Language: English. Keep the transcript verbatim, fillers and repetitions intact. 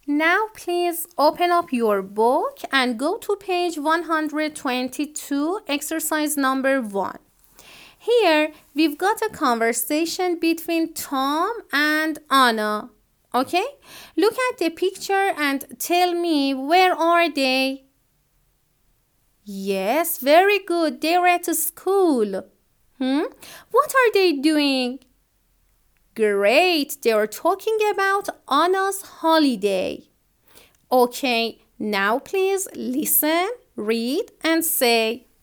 Now please open up your book and go to page one hundred twenty-two, exercise number one. Here we've got a conversation between Tom and Anna. Okay? Look at the picture and tell me, where are they? Yes, very good. They're at school. Hmm? What are they doing? Great, they're talking about Anna's holiday. Okay, now please listen, read, and say,